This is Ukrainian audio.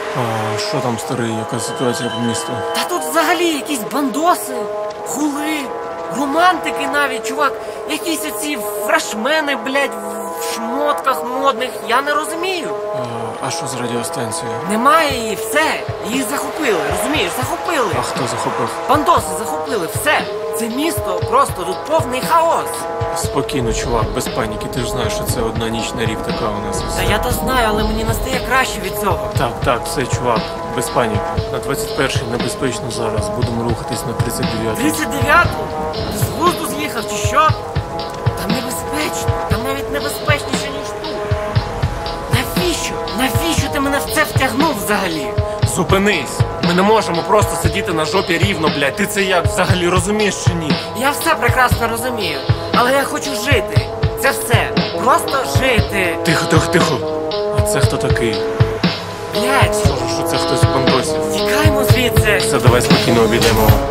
А що там, старий, яка ситуація по місту? Та тут взагалі якісь бандоси, хули, романтики навіть, чувак. Якісь оці фрешмени, блядь, в шмотках модних. Я не розумію. А що з радіостанцією? Немає її, все. Її захопили, розумієш, захопили. А хто захопив? Бандоси захопили, все. Це місто просто тут повний хаос. Спокійно, чувак, без паніки. Ти ж знаєш, що це одна ніч на рік така у нас. Та я то знаю, але мені не стає краще від цього. Так, все, чувак, без паніки. На 21-й небезпечно зараз. Будемо рухатись на 39-й. 39-ту? Ти з глузду з'їхав чи що? Там небезпечно, там навіть небезпечніше, ніж тут. Навіщо? Навіщо ти мене в це втягнув взагалі? Зупинись! Ми не можемо просто сидіти на жопі рівно, блядь. Ти це як взагалі розумієш чи ні? Я все прекрасно розумію, але я хочу жити. Це все. Просто жити. Тихо. А це хто такий? Блядь, Схоже, що це хтось з бандосів. тікаймо звідси. Все, давай спокійно обійдемо.